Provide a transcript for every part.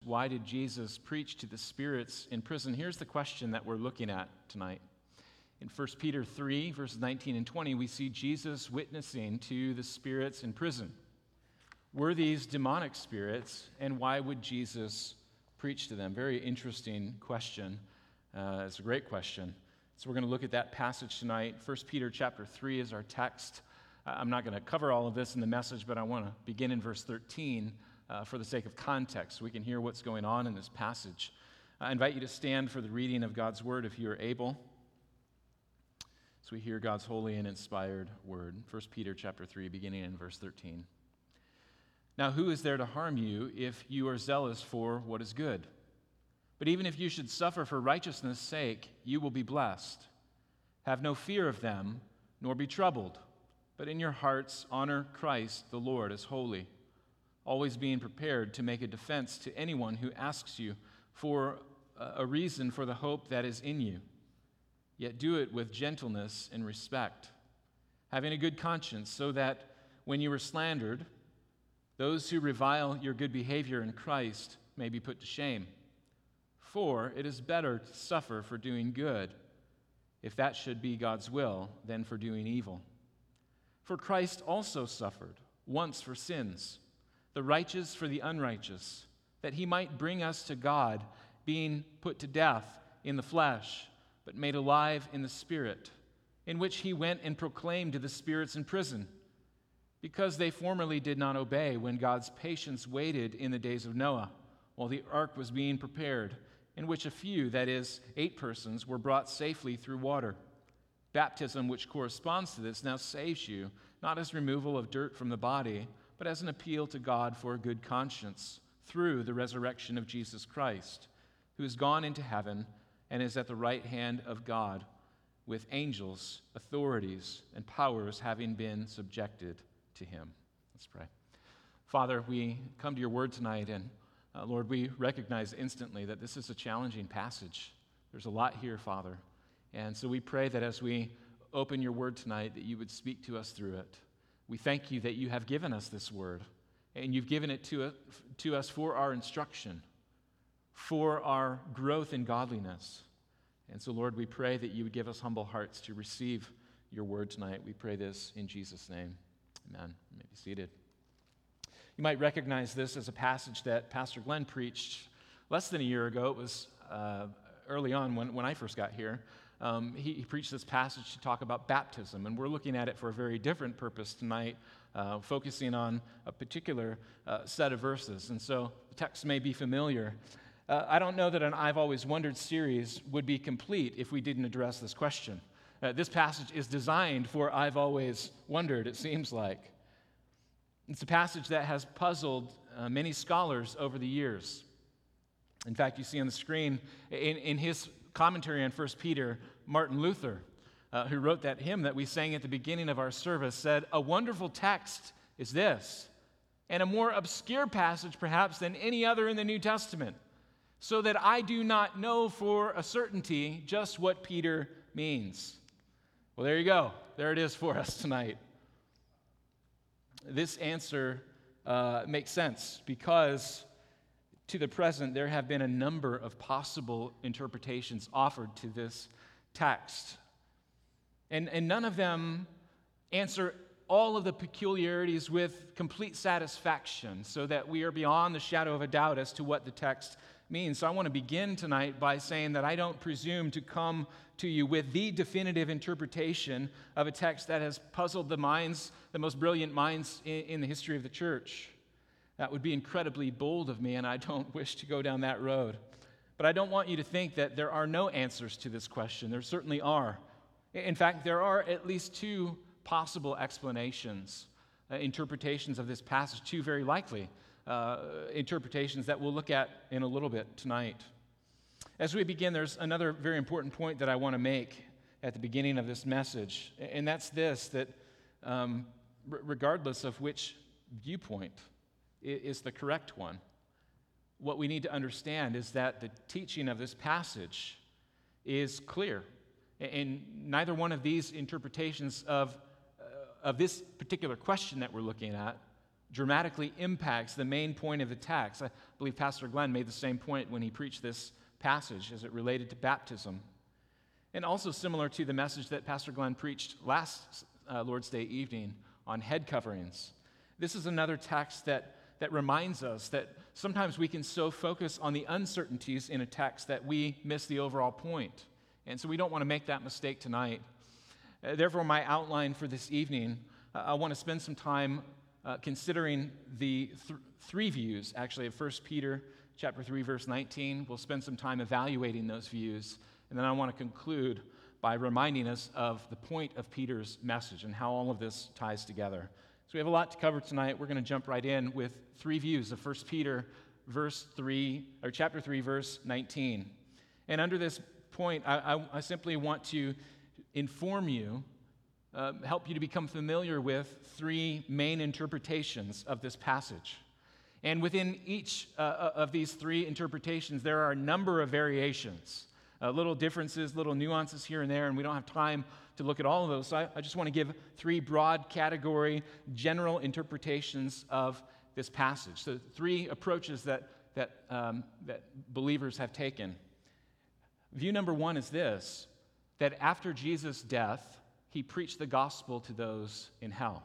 why did Jesus preach to the spirits in prison? Here's the question that we're looking at tonight. In 1 Peter 3, verses 19 and 20, we see Jesus witnessing to the spirits in prison. Were these demonic spirits, and why would Jesus preach to them? Very interesting question. It's a great question. So we're going to look at that passage tonight. 1 Peter chapter 3 is our text. I'm not going to cover all of this in the message, but I want to begin in verse 13 for the sake of context, so we can hear what's going on in this passage. I invite you to stand for the reading of God's word if you are able. So we hear God's holy and inspired word. 1 Peter chapter 3, beginning in verse 13. Now who is there to harm you if you are zealous for what is good? But even if you should suffer for righteousness' sake, you will be blessed. Have no fear of them, nor be troubled, but in your hearts honor Christ the Lord as holy, always being prepared to make a defense to anyone who asks you for a reason for the hope that is in you. Yet do it with gentleness and respect, having a good conscience, so that when you are slandered, those who revile your good behavior in Christ may be put to shame. For it is better to suffer for doing good, if that should be God's will, than for doing evil. For Christ also suffered once for sins, the righteous for the unrighteous, that he might bring us to God, being put to death in the flesh, but made alive in the Spirit, in which he went and proclaimed to the spirits in prison, because they formerly did not obey when God's patience waited in the days of Noah, while the ark was being prepared, in which a few, that is, 8 persons, were brought safely through water. Baptism, which corresponds to this, now saves you, not as removal of dirt from the body, but as an appeal to God for a good conscience, through the resurrection of Jesus Christ, who has gone into heaven and is at the right hand of God, with angels, authorities, and powers having been subjected to him. Let's pray. Father, we come to your word tonight, and Lord, we recognize instantly that this is a challenging passage. There's a lot here, Father. And so we pray that as we open your word tonight, that you would speak to us through it. We thank you that you have given us this word, and you've given it to us for our instruction, for our growth in godliness. And so, Lord, we pray that you would give us humble hearts to receive your word tonight. We pray this in Jesus' name. Amen. You may be seated. You might recognize this as a passage that Pastor Glenn preached less than a year ago. It was early on when I first got here. He preached this passage to talk about baptism, and we're looking at it for a very different purpose tonight, focusing on a particular set of verses. And so the text may be familiar. I don't know that an I've Always Wondered series would be complete if we didn't address this question. This passage is designed for I've always wondered, it seems like. It's a passage that has puzzled many scholars over the years. In fact, you see on the screen, in his commentary on 1 Peter, Martin Luther, who wrote that hymn that we sang at the beginning of our service, said, "A wonderful text is this, and a more obscure passage perhaps than any other in the New Testament, so that I do not know for a certainty just what Peter means." Well, there you go. There it is for us tonight. This answer makes sense because to the present there have been a number of possible interpretations offered to this text. And none of them answer all of the peculiarities with complete satisfaction so that we are beyond the shadow of a doubt as to what the text means. So I want to begin tonight by saying that I don't presume to come to you with the definitive interpretation of a text that has puzzled the most brilliant minds in the history of the church. That would be incredibly bold of me, and I don't wish to go down that road. But I don't want you to think that there are no answers to this question. There certainly are. In fact, there are at least 2 possible explanations, interpretations of this passage, 2 very likely interpretations that we'll look at in a little bit tonight. As we begin, there's another very important point that I want to make at the beginning of this message, and that's this, that regardless of which viewpoint is the correct one, what we need to understand is that the teaching of this passage is clear, and neither one of these interpretations of this particular question that we're looking at dramatically impacts the main point of the text. I believe Pastor Glenn made the same point when he preached this passage as it related to baptism. And also similar to the message that Pastor Glenn preached last Lord's Day evening on head coverings. This is another text that reminds us that sometimes we can so focus on the uncertainties in a text that we miss the overall point. And so we don't want to make that mistake tonight. Therefore, my outline for this evening, I want to spend some time considering the three views, actually, of 1 Peter chapter 3, verse 19. We'll spend some time evaluating those views. And then I want to conclude by reminding us of the point of Peter's message and how all of this ties together. So we have a lot to cover tonight. We're going to jump right in with three views of 1 Peter chapter 3, verse 19. And under this point, I simply want to inform you, help you to become familiar with three main interpretations of this passage. And within each of these three interpretations, there are a number of variations, little differences, little nuances here and there, and we don't have time to look at all of those. So I just want to give three broad category, general interpretations of this passage. So three approaches that believers have taken. View number one is this, that after Jesus' death, he preached the gospel to those in hell.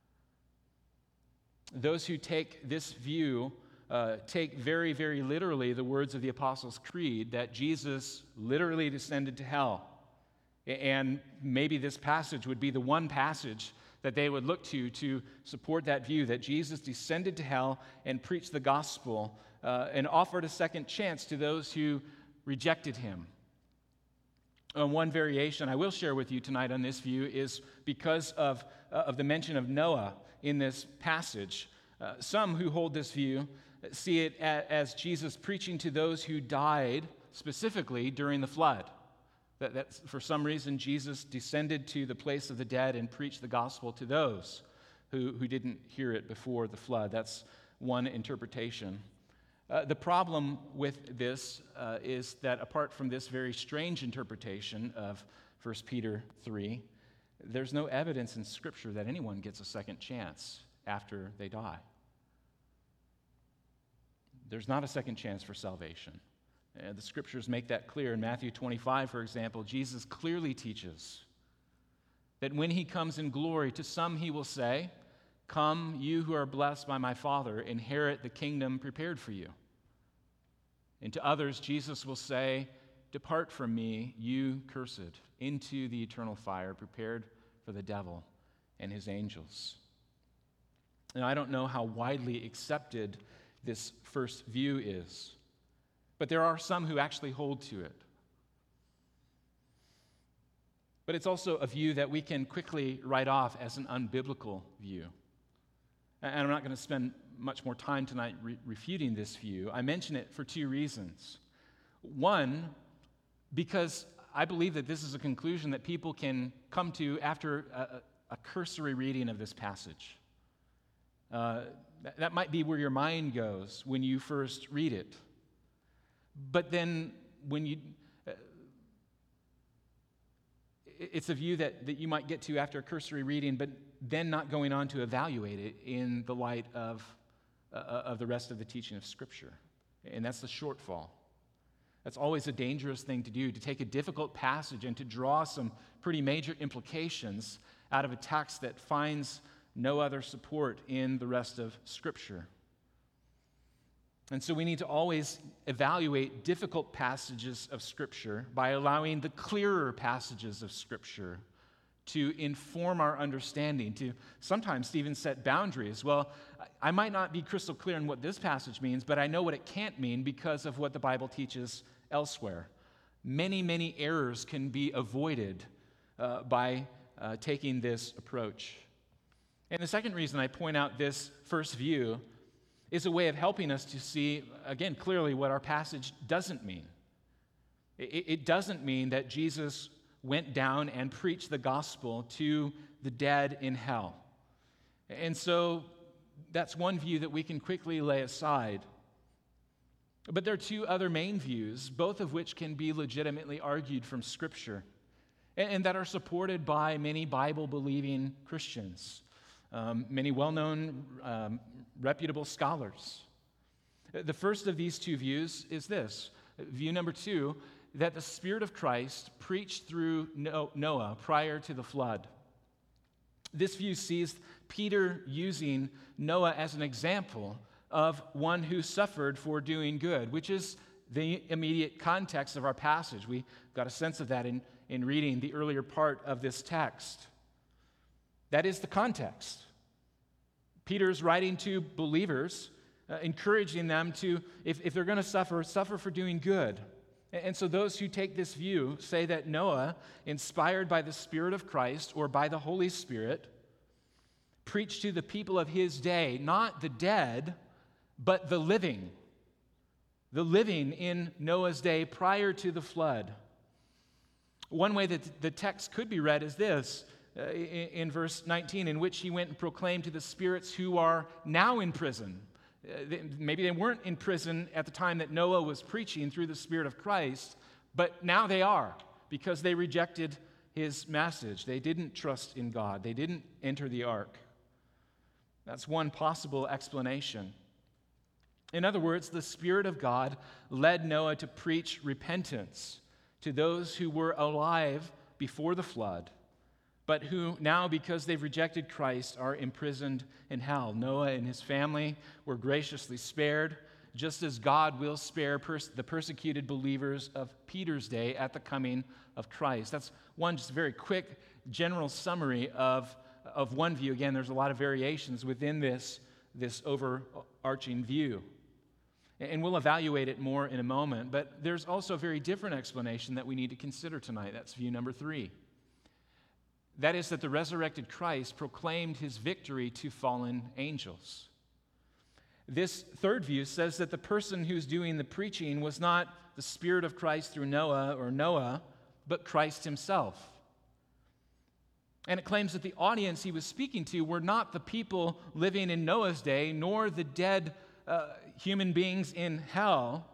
Those who take this view take very, very literally the words of the Apostles' Creed that Jesus literally descended to hell. And maybe this passage would be the one passage that they would look to support that view, that Jesus descended to hell and preached the gospel and offered a second chance to those who rejected him. One variation I will share with you tonight on this view is because of the mention of Noah in this passage. Some who hold this view see it as Jesus preaching to those who died specifically during the flood. That for some reason Jesus descended to the place of the dead and preached the gospel to those who didn't hear it before the flood. That's one interpretation. The problem with this is that apart from this very strange interpretation of 1 Peter 3, there's no evidence in Scripture that anyone gets a second chance after they die. There's not a second chance for salvation. The Scriptures make that clear. In Matthew 25, for example, Jesus clearly teaches that when he comes in glory, to some he will say, "Come, you who are blessed by my Father, inherit the kingdom prepared for you." And to others, Jesus will say, "Depart from me, you cursed, into the eternal fire prepared for the devil and his angels." Now, I don't know how widely accepted this first view is, but there are some who actually hold to it. But it's also a view that we can quickly write off as an unbiblical view. And I'm not going to spend much more time tonight refuting this view. I mention it for two reasons. One, because I believe that this is a conclusion that people can come to after a cursory reading of this passage. That might be where your mind goes when you first read it. But then it's a view that you might get to after a cursory reading, but then not going on to evaluate it in the light of the rest of the teaching of Scripture. And that's the shortfall. That's always a dangerous thing to do, to take a difficult passage and to draw some pretty major implications out of a text that finds no other support in the rest of Scripture. And so we need to always evaluate difficult passages of Scripture by allowing the clearer passages of Scripture to inform our understanding, to sometimes even set boundaries. Well, I might not be crystal clear on what this passage means, but I know what it can't mean because of what the Bible teaches elsewhere. Many, many errors can be avoided by taking this approach. And the second reason I point out this first view is a way of helping us to see, again, clearly what our passage doesn't mean. It doesn't mean that Jesus went down and preached the gospel to the dead in hell. And so that's one view that we can quickly lay aside. But there are two other main views, both of which can be legitimately argued from Scripture, and that are supported by many Bible-believing Christians. many well-known, reputable scholars. The first of these two views is this. View number 2, that the Spirit of Christ preached through Noah prior to the flood. This view sees Peter using Noah as an example of one who suffered for doing good, which is the immediate context of our passage. We got a sense of that in reading the earlier part of this text. That is the context. Peter's writing to believers, encouraging them to, if they're going to suffer for doing good. And so those who take this view say that Noah, inspired by the Spirit of Christ or by the Holy Spirit, preached to the people of his day, not the dead, but the living in Noah's day prior to the flood. One way that the text could be read is this, in verse 19, in which he went and proclaimed to the spirits who are now in prison. Maybe they weren't in prison at the time that Noah was preaching through the Spirit of Christ, but now they are, because they rejected his message. They didn't trust in God. They didn't enter the ark. That's one possible explanation. In other words, the Spirit of God led Noah to preach repentance to those who were alive before the flood, but who now, because they've rejected Christ, are imprisoned in hell. Noah and his family were graciously spared, just as God will spare the persecuted believers of Peter's day at the coming of Christ. That's one just very quick general summary of one view. Again, there's a lot of variations within this overarching view. And we'll evaluate it more in a moment, but there's also a very different explanation that we need to consider tonight. That's view number 3. That is that the resurrected Christ proclaimed his victory to fallen angels. This third view says that the person who's doing the preaching was not the Spirit of Christ through Noah, but Christ himself. And it claims that the audience he was speaking to were not the people living in Noah's day, nor the dead human beings in hell,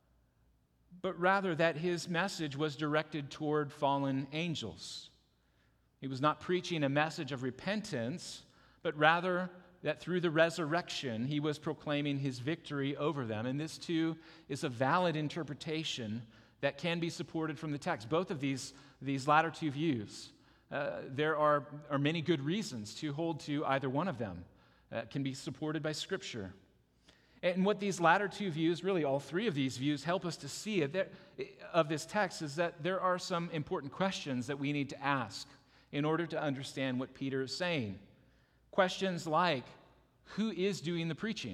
but rather that his message was directed toward fallen angels. He was not preaching a message of repentance, but rather that through the resurrection, he was proclaiming his victory over them. And this, too, is a valid interpretation that can be supported from the text. Both of these latter two views, there are many good reasons to hold to either one of them. Can be supported by Scripture. And what these latter two views, really all three of these views, help us to see of this text is that there are some important questions that we need to ask in order to understand what Peter is saying. Questions like, who is doing the preaching?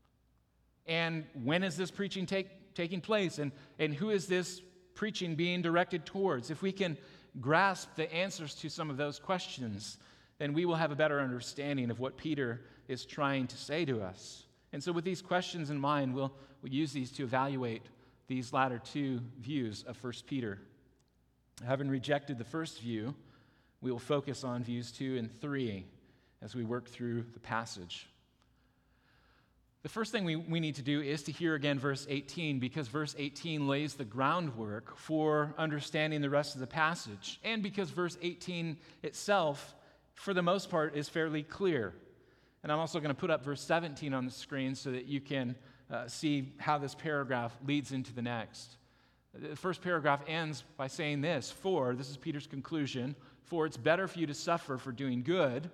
And when is this preaching taking place? And who is this preaching being directed towards? If we can grasp the answers to some of those questions, then we will have a better understanding of what Peter is trying to say to us. And so with these questions in mind, we'll use these to evaluate these latter two views of 1 Peter. Having rejected the first view, we will focus on views 2 and 3 as we work through the passage. The first thing we need to do is to hear again verse 18, because verse 18 lays the groundwork for understanding the rest of the passage, and because verse 18 itself, for the most part, is fairly clear. And I'm also going to put up verse 17 on the screen so that you can see how this paragraph leads into the next. The first paragraph ends by saying this is Peter's conclusion, for it's better for you to suffer for doing good,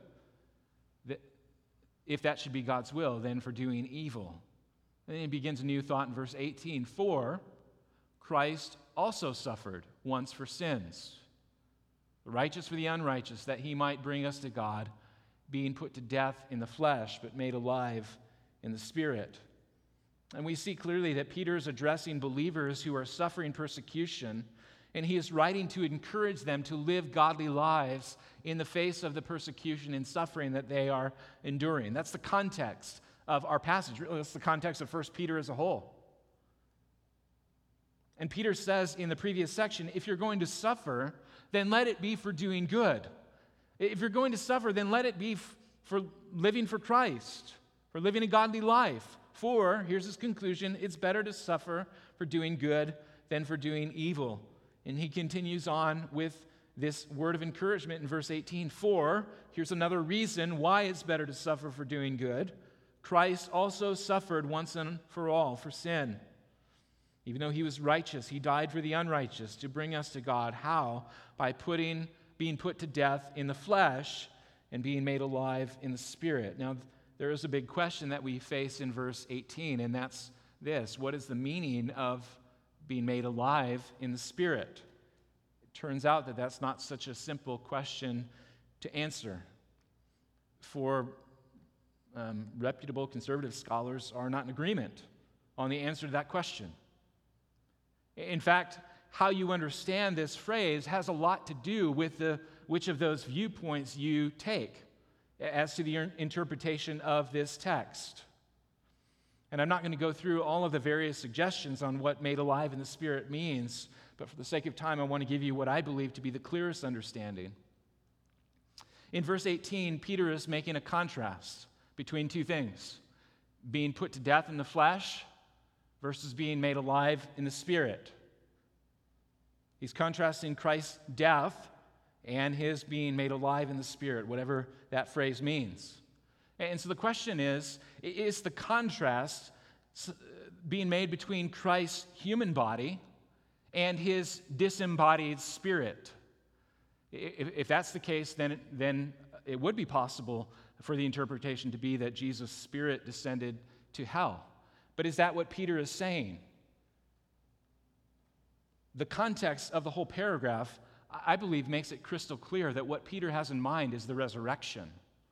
if that should be God's will, than for doing evil. And then he begins a new thought in verse 18, for Christ also suffered once for sins, righteous for the unrighteous, that he might bring us to God, being put to death in the flesh, but made alive in the Spirit. And we see clearly that Peter is addressing believers who are suffering persecution, and he is writing to encourage them to live godly lives in the face of the persecution and suffering that they are enduring. That's the context of our passage. Really, that's the context of 1 Peter as a whole. And Peter says in the previous section, if you're going to suffer, then let it be for doing good. If you're going to suffer, then let it be for living for Christ, for living a godly life. For, here's his conclusion, it's better to suffer for doing good than for doing evil. And he continues on with this word of encouragement in verse 18. For, here's another reason why it's better to suffer for doing good. Christ also suffered once and for all for sin. Even though he was righteous, he died for the unrighteous to bring us to God. How? By being put to death in the flesh and being made alive in the spirit. Now, there is a big question that we face in verse 18, and that's this. What is the meaning of being made alive in the spirit? It turns out that that's not such a simple question to answer. For reputable conservative scholars are not in agreement on the answer to that question. In fact, how you understand this phrase has a lot to do with which of those viewpoints you take as to the interpretation of this text. And I'm not going to go through all of the various suggestions on what made alive in the Spirit means, but for the sake of time, I want to give you what I believe to be the clearest understanding. In verse 18, Peter is making a contrast between two things: being put to death in the flesh versus being made alive in the Spirit. He's contrasting Christ's death and his being made alive in the Spirit, whatever that phrase means. And so the question is the contrast being made between Christ's human body and his disembodied spirit? If that's the case, then it would be possible for the interpretation to be that Jesus' spirit descended to hell. But is that what Peter is saying? The context of the whole paragraph, I believe, makes it crystal clear that what Peter has in mind is the resurrection.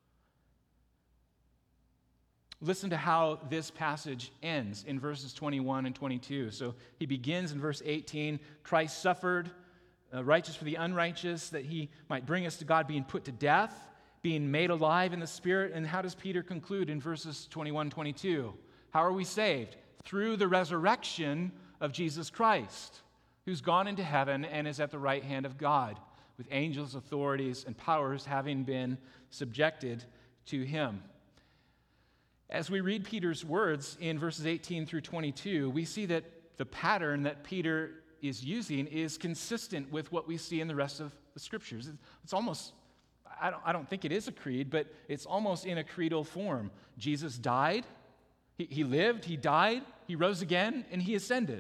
Listen to how this passage ends in verses 21 and 22. So he begins in verse 18, Christ suffered, righteous for the unrighteous, that he might bring us to God, being put to death, being made alive in the Spirit. And how does Peter conclude in verses 21 and 22? How are we saved? Through the resurrection of Jesus Christ, who's gone into heaven and is at the right hand of God, with angels, authorities, and powers having been subjected to him. As we read Peter's words in verses 18 through 22, we see that the pattern that Peter is using is consistent with what we see in the rest of the Scriptures. It's almost, I don't think it is a creed, but it's almost in a creedal form. Jesus died, he lived, he died, he rose again, and he ascended.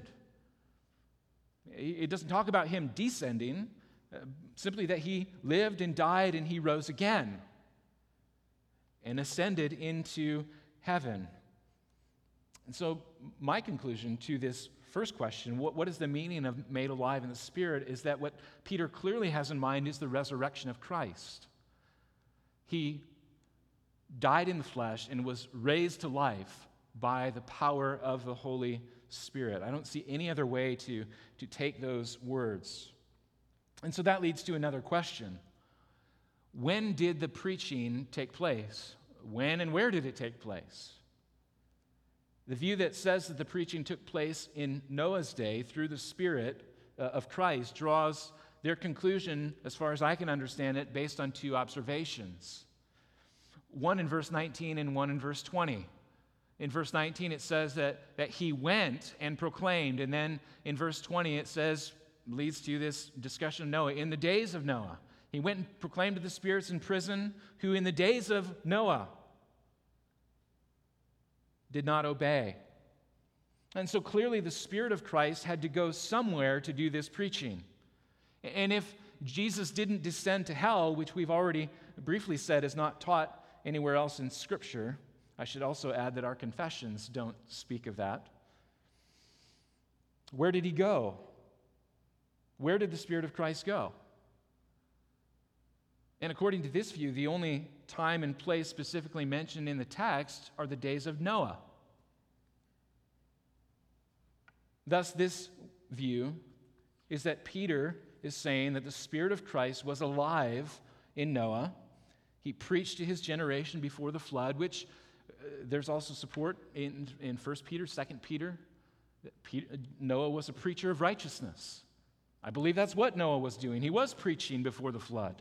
It doesn't talk about him descending, simply that he lived and died and he rose again and ascended into heaven. And so my conclusion to this first question, what is the meaning of made alive in the Spirit, is that what Peter clearly has in mind is the resurrection of Christ. He died in the flesh and was raised to life by the power of the Holy Spirit. I don't see any other way to take those words. And so that leads to another question. When did the preaching take place? When and where did it take place? The view that says that the preaching took place in Noah's day through the Spirit of Christ draws their conclusion, as far as I can understand it, based on two observations. One in verse 19 and one in verse 20. In verse 19 it says that he went and proclaimed, and then in verse 20 it says, leads to this discussion of Noah. In the days of Noah, he went and proclaimed to the spirits in prison, who in the days of Noah did not obey. And so clearly the Spirit of Christ had to go somewhere to do this preaching. And if Jesus didn't descend to hell, which we've already briefly said is not taught anywhere else in Scripture, I should also add that our confessions don't speak of that. Where did he go? Where did the Spirit of Christ go? And according to this view, the only time and place specifically mentioned in the text are the days of Noah. Thus, this view is that Peter is saying that the Spirit of Christ was alive in Noah. He preached to his generation before the flood, which there's also support in 1 Peter, 2 Peter. Noah was a preacher of righteousness. I believe that's what Noah was doing. He was preaching before the flood.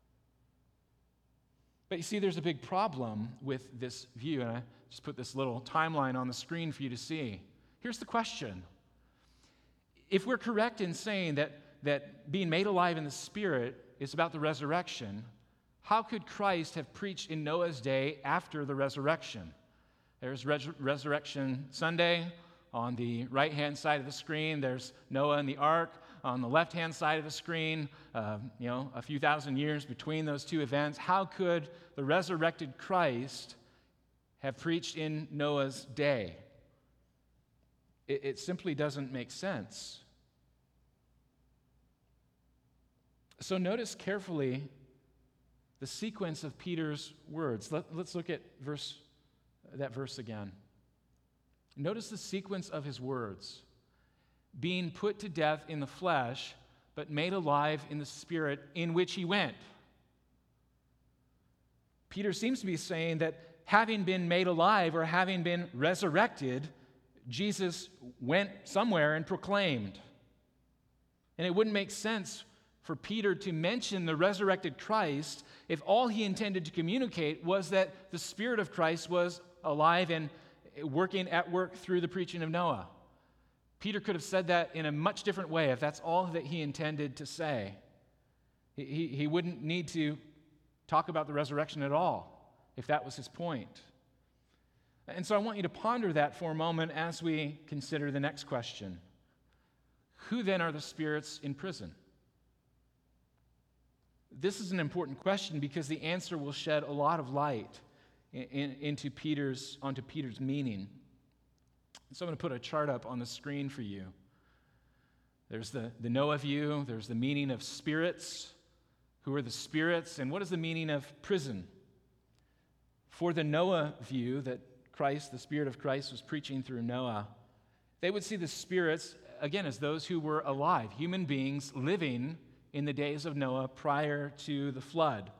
But you see, there's a big problem with this view, and I just put this little timeline on the screen for you to see. Here's the question. If we're correct in saying that being made alive in the Spirit is about the resurrection. How could Christ have preached in Noah's day after the resurrection? There's Resurrection Sunday. On the right-hand side of the screen, there's Noah and the ark. On the left-hand side of the screen, a few thousand years between those two events. How could the resurrected Christ have preached in Noah's day? It simply doesn't make sense. So notice carefully the sequence of Peter's words. Let's look at that verse again. Notice the sequence of his words. Being put to death in the flesh, but made alive in the spirit in which he went. Peter seems to be saying that having been made alive or having been resurrected, Jesus went somewhere and proclaimed. And it wouldn't make sense for Peter to mention the resurrected Christ if all he intended to communicate was that the Spirit of Christ was alive and at work through the preaching of Noah. Peter could have said that in a much different way if that's all that he intended to say. He wouldn't need to talk about the resurrection at all if that was his point. And so I want you to ponder that for a moment as we consider the next question. Who then are the spirits in prison? This is an important question because the answer will shed a lot of light onto Peter's meaning. So I'm going to put a chart up on the screen for you. There's the Noah view, there's the meaning of spirits. Who are the spirits? And what is the meaning of prison? For the Noah view that Christ, the Spirit of Christ, was preaching through Noah, they would see the spirits, again, as those who were alive, human beings living in the days of Noah prior to the flood.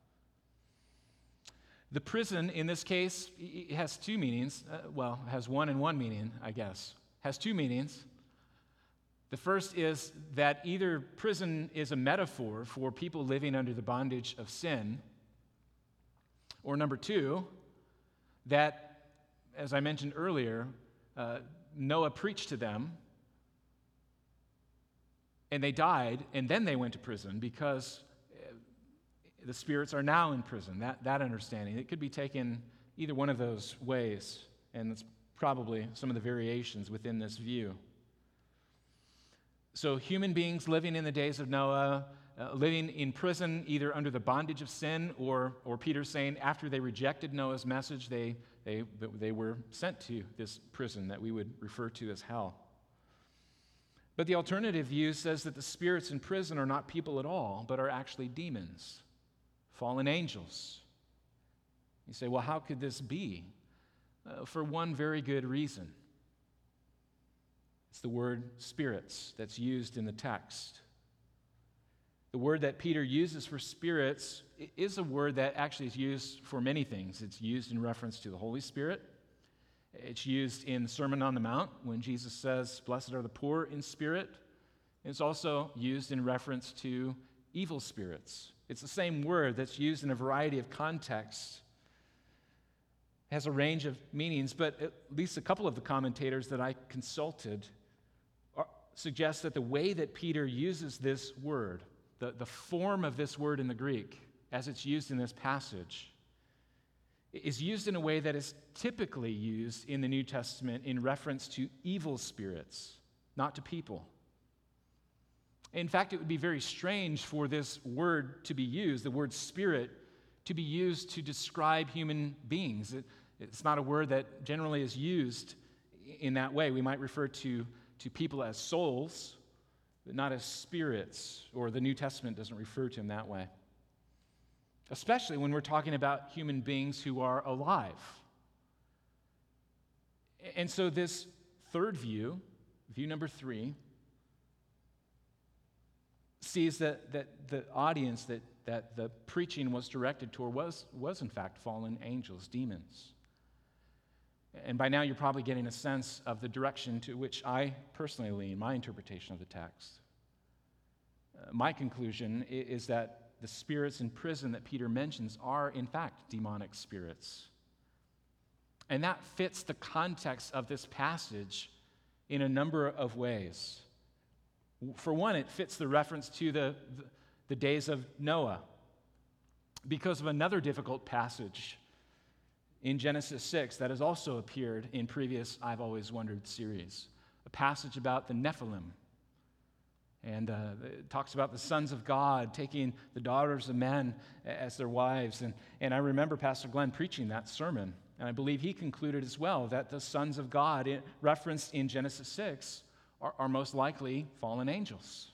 The prison, in this case, has two meanings. Has one and one meaning, I guess. Has two meanings. The first is that either prison is a metaphor for people living under the bondage of sin, or number two, that, as I mentioned earlier, Noah preached to them, and they died, and then they went to prison because the spirits are now in prison. That understanding. It could be taken either one of those ways, and it's probably some of the variations within this view. So human beings living in the days of Noah, living in prison either under the bondage of sin or Peter's saying after they rejected Noah's message, they were sent to this prison that we would refer to as hell. But the alternative view says that the spirits in prison are not people at all, but are actually demons, fallen angels. You say, well, how could this be? For one very good reason. It's the word spirits that's used in the text. The word that Peter uses for spirits is a word that actually is used for many things. It's used in reference to the Holy Spirit. It's used in the Sermon on the Mount when Jesus says, "Blessed are the poor in spirit." It's also used in reference to evil spirits. It's the same word that's used in a variety of contexts. It has a range of meanings, but at least a couple of the commentators that I consulted suggest that the way that Peter uses this word, the form of this word in the Greek, as it's used in this passage, is used in a way that is typically used in the New Testament in reference to evil spirits, not to people. In fact, it would be very strange for this word to be used, the word spirit, to be used to describe human beings. It's not a word that generally is used in that way. We might refer to people as souls, but not as spirits, or the New Testament doesn't refer to them that way. Especially when we're talking about human beings who are alive. And so this third view, view number 3, sees that the audience that the preaching was directed toward was in fact fallen angels, demons. And by now you're probably getting a sense of the direction to which I personally lean, my interpretation of the text. My conclusion is that the spirits in prison that Peter mentions are, in fact, demonic spirits. And that fits the context of this passage in a number of ways. For one, it fits the reference to the days of Noah, because of another difficult passage in Genesis 6 that has also appeared in previous I've Always Wondered series, a passage about the Nephilim. And it talks about the sons of God taking the daughters of men as their wives. And I remember Pastor Glenn preaching that sermon. And I believe he concluded as well that the sons of God referenced in Genesis 6 are most likely fallen angels.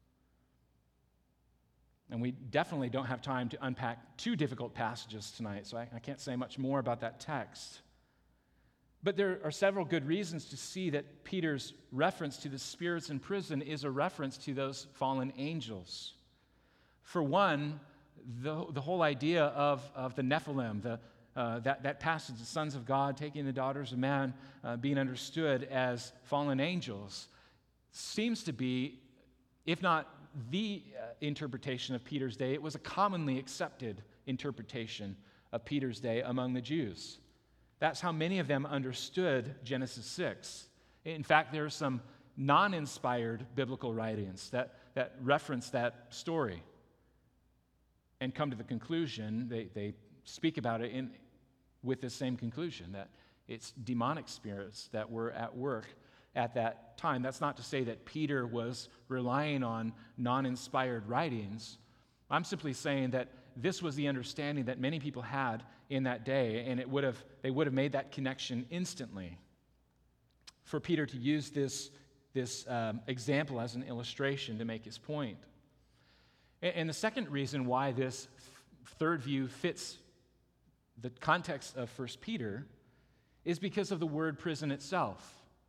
And we definitely don't have time to unpack two difficult passages tonight, so I can't say much more about that text. But there are several good reasons to see that Peter's reference to the spirits in prison is a reference to those fallen angels. For one, the whole idea of the Nephilim, that passage, the sons of God taking the daughters of man, being understood as fallen angels, seems to be, if not the interpretation of Peter's day, it was a commonly accepted interpretation of Peter's day among the Jews. That's how many of them understood Genesis 6. In fact, there are some non-inspired biblical writings that reference that story and come to the conclusion, they speak about it with the same conclusion, that it's demonic spirits that were at work at that time. That's not to say that Peter was relying on non-inspired writings. I'm simply saying that this was the understanding that many people had in that day, and they would have made that connection instantly. For Peter to use this example as an illustration to make his point. And the second reason why this third view fits the context of 1 Peter is because of the word prison itself.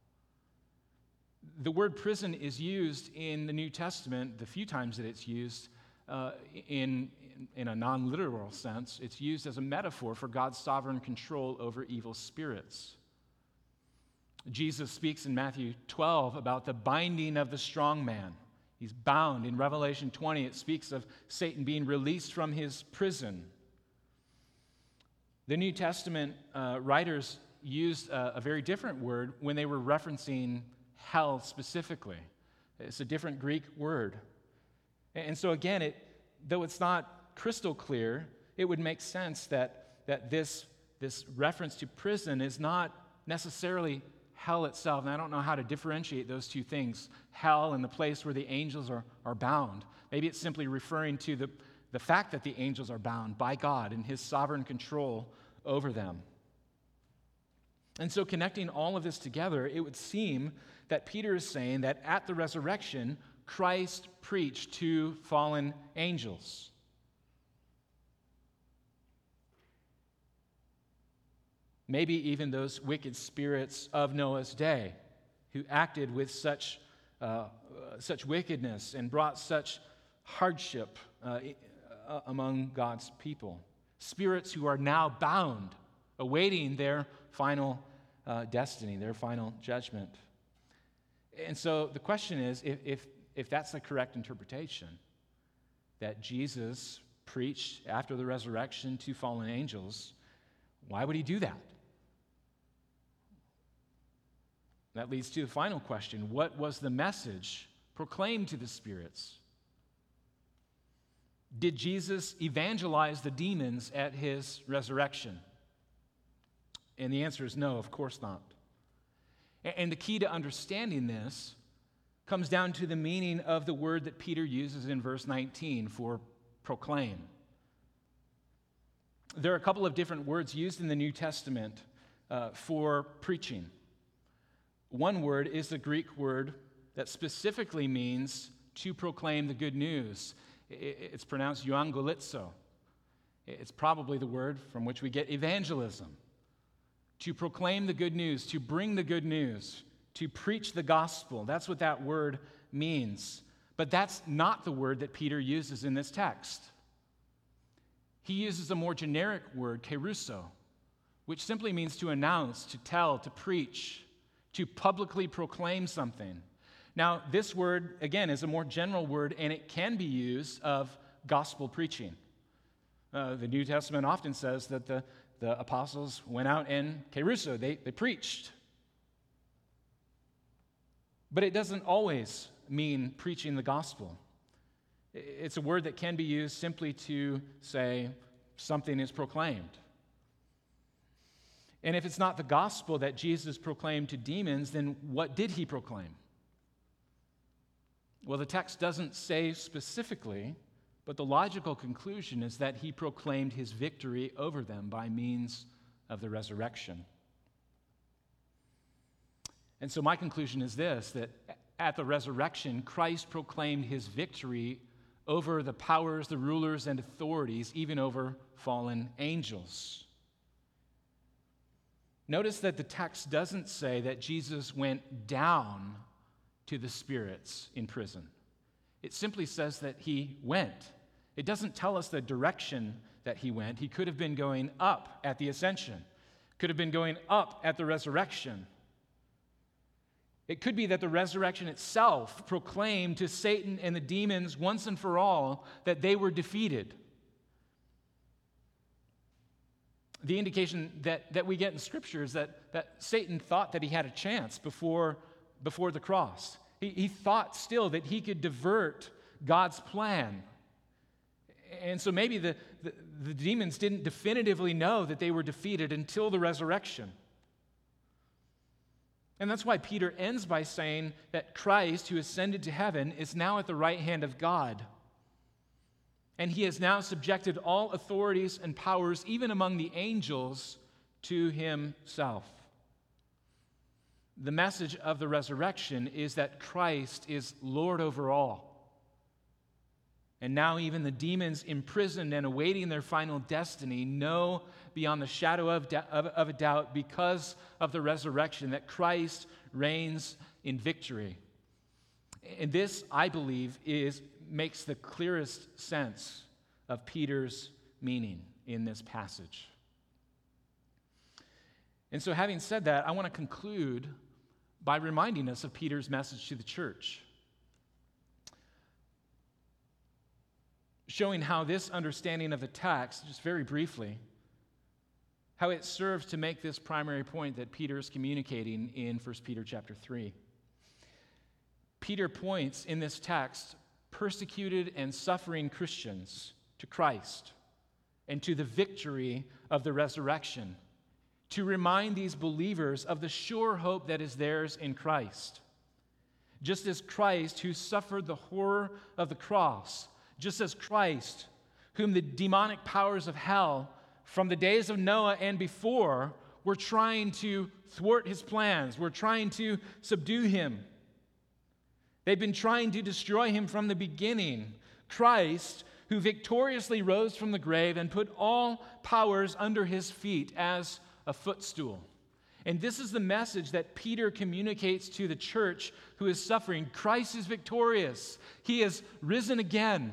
The word prison is used in the New Testament, the few times that it's used in a non-literal sense. It's used as a metaphor for God's sovereign control over evil spirits. Jesus speaks in Matthew 12 about the binding of the strong man. He's bound. In Revelation 20, it speaks of Satan being released from his prison. The New Testament writers used a very different word when they were referencing hell specifically. It's a different Greek word. And so again, though it's not crystal clear, it would make sense that this reference to prison is not necessarily hell itself. And I don't know how to differentiate those two things, hell and the place where the angels are bound. Maybe it's simply referring to the fact that the angels are bound by God and his sovereign control over them. And so connecting all of this together, it would seem that Peter is saying that at the resurrection, Christ preached to fallen angels. Maybe even those wicked spirits of Noah's day who acted with such wickedness and brought such hardship among God's people. Spirits who are now bound, awaiting their final destiny, their final judgment. And so the question is, if that's the correct interpretation, that Jesus preached after the resurrection to fallen angels, why would he do that? That leads to the final question. What was the message proclaimed to the spirits? Did Jesus evangelize the demons at his resurrection? And the answer is no, of course not. And the key to understanding this comes down to the meaning of the word that Peter uses in verse 19 for proclaim. There are a couple of different words used in the New Testament for preaching. One word is the Greek word that specifically means to proclaim the good news. It's pronounced euangelizo. It's probably the word from which we get evangelism. To proclaim the good news, to bring the good news, to preach the gospel. That's what that word means. But that's not the word that Peter uses in this text. He uses a more generic word, kerusso, which simply means to announce, to tell, to preach, to publicly proclaim something. Now, this word, again, is a more general word, and it can be used of gospel preaching. The New Testament often says that the apostles went out and kerusso, they preached. But it doesn't always mean preaching the gospel. It's a word that can be used simply to say something is proclaimed. And if it's not the gospel that Jesus proclaimed to demons, then what did he proclaim? Well, the text doesn't say specifically, but the logical conclusion is that he proclaimed his victory over them by means of the resurrection. And so my conclusion is this, that at the resurrection, Christ proclaimed his victory over the powers, the rulers, and authorities, even over fallen angels. Notice that the text doesn't say that Jesus went down to the spirits in prison. It simply says that he went. It doesn't tell us the direction that he went. He could have been going up at the ascension, could have been going up at the resurrection. It could be that the resurrection itself proclaimed to Satan and the demons once and for all that they were defeated. The indication that we get in Scripture is that Satan thought that he had a chance before the cross. He thought still that he could divert God's plan. And so maybe the demons didn't definitively know that they were defeated until the resurrection. And that's why Peter ends by saying that Christ, who ascended to heaven, is now at the right hand of God. And he has now subjected all authorities and powers, even among the angels, to himself. The message of the resurrection is that Christ is Lord over all. And now even the demons imprisoned and awaiting their final destiny know beyond the shadow of a doubt, because of the resurrection, that Christ reigns in victory. And this, I believe, makes the clearest sense of Peter's meaning in this passage. And so, having said that, I want to conclude by reminding us of Peter's message to the church, showing how this understanding of the text, just very briefly, how it serves to make this primary point that Peter is communicating in 1 Peter chapter 3. Peter points in this text persecuted and suffering Christians to Christ and to the victory of the resurrection, to remind these believers of the sure hope that is theirs in Christ. Just as Christ, who suffered the horror of the cross, just as Christ, whom the demonic powers of hell from the days of Noah and before were trying to thwart his plans, were trying to subdue him. They've been trying to destroy him from the beginning. Christ, who victoriously rose from the grave and put all powers under his feet as a footstool. And this is the message that Peter communicates to the church who is suffering. Christ is victorious. He has risen again.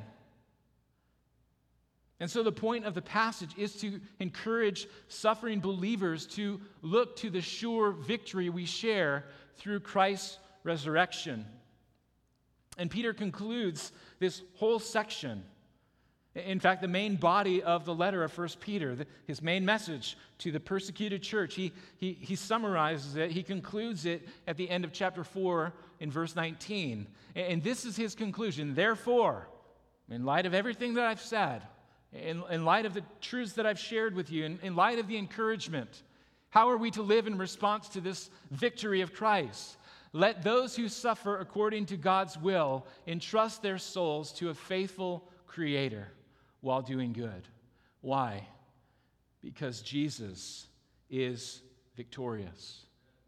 And so the point of the passage is to encourage suffering believers to look to the sure victory we share through Christ's resurrection. And Peter concludes this whole section. In fact, the main body of the letter of 1 Peter, his main message to the persecuted church, he summarizes it, he concludes it at the end of chapter 4 in verse 19. And this is his conclusion. Therefore, in light of everything that I've said, in light of the truths that I've shared with you, in light of the encouragement, how are we to live in response to this victory of Christ? Let those who suffer according to God's will entrust their souls to a faithful Creator while doing good. Why? Because Jesus is victorious.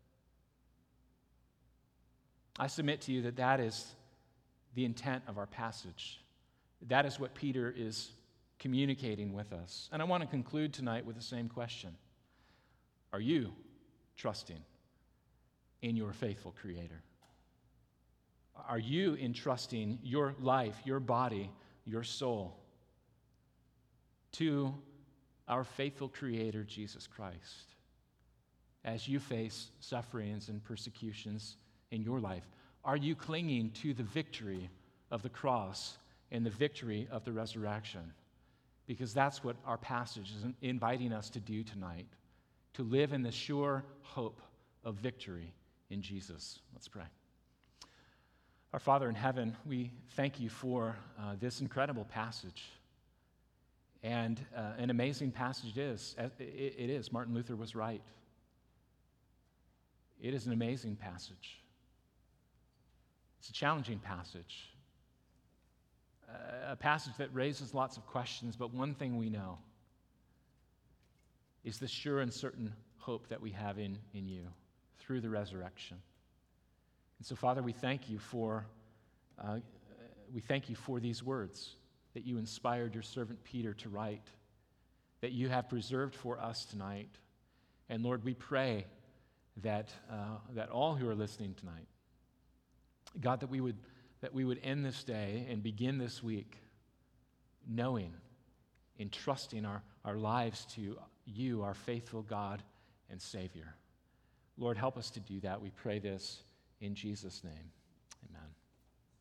I submit to you that that is the intent of our passage. That is what Peter is communicating with us. And I want to conclude tonight with the same question. Are you trusting in your faithful Creator? Are you entrusting your life, your body, your soul to our faithful Creator, Jesus Christ, as you face sufferings and persecutions in your life? Are you clinging to the victory of the cross and the victory of the resurrection? Because that's what our passage is inviting us to do tonight, to live in the sure hope of victory in Jesus. Let's pray. Our Father in heaven, we thank you for this incredible passage. And an amazing passage it is. Martin Luther was right. It is an amazing passage. It's a challenging passage. A passage that raises lots of questions, but one thing we know is the sure and certain hope that we have in you through the resurrection. And so, Father, we thank you for these words that you inspired your servant Peter to write, that you have preserved for us tonight. And Lord, we pray that all who are listening tonight, God, that we would end this day and begin this week knowing, entrusting our lives to you, our faithful God and Savior. Lord, help us to do that. We pray this in Jesus' name. Amen.